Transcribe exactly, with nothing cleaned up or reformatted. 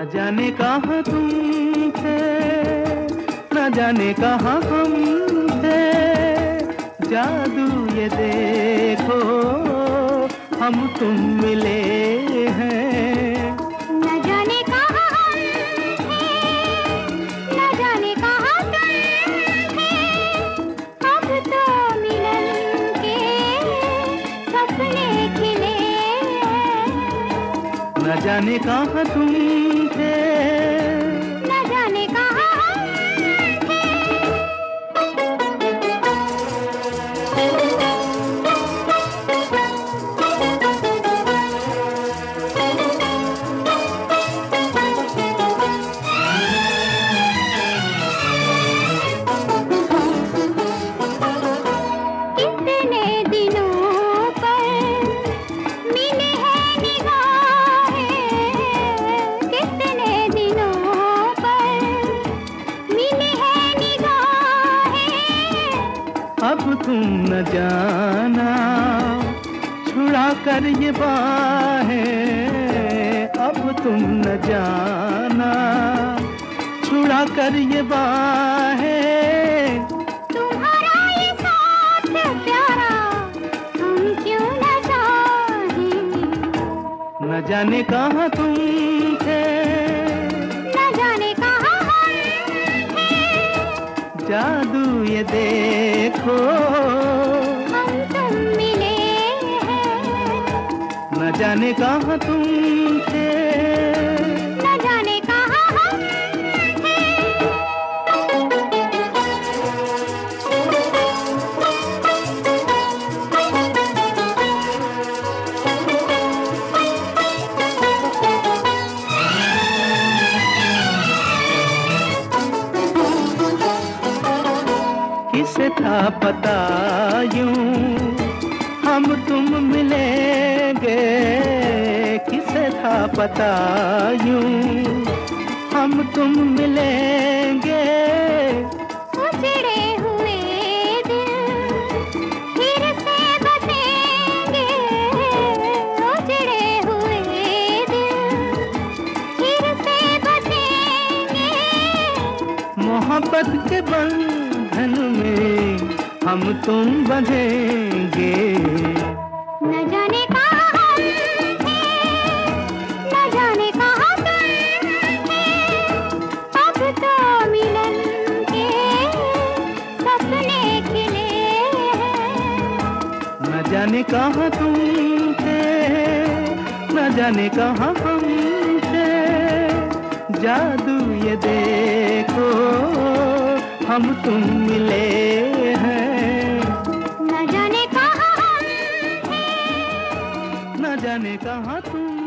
जाने कहाँ तुम थे, न जाने कहाँ हम थे, जादू ये देखो हम तुम मिले हैं। न जाने कहाँ हम थे, न जाने कहाँ तुम थे, अब तो मिलन के सपने खिले हैं। न जाने कहाँ तुम थे, न जाने कहाँ हम थे। कितने दिनों पर मिले हैं निगाहें, कितने दिनों पर मिले हैं निगाहें। अब तुम न जाना छुड़ा कर ये बाहें, अब तुम न जाना छुड़ा कर ये बाहें। तुम्हारा ये साथ प्यारा हम क्यों न चाहें। न जाने कहाँ तुम थे, न जाने कहाँ हम थे, जादू ये देखो हम तुम मिले हैं। न जाने कहाँ तुम थे। न जाने कहाँ हम थे। किसे था पता यूं हम तुम मिलेंगे, किसे था पता यूं हम तुम मिलेंगे। उजड़े हुए दिल फिर से बसेंगे, उजड़े हुए दिल फिर से बसेंगे। मोहब्बत के बंधन में हम तुम बंधेंगे। न जाने कहाँ हम थे, न जाने कहाँ तुम थे, अब तो मिलन के सपने खिले हैं। न जाने कहाँ तुम थे, न जाने कहाँ हम थे, जादू ये देखो हम तुम मिले हैं। न जाने कहाँ हम थे, न जाने कहाँ तुम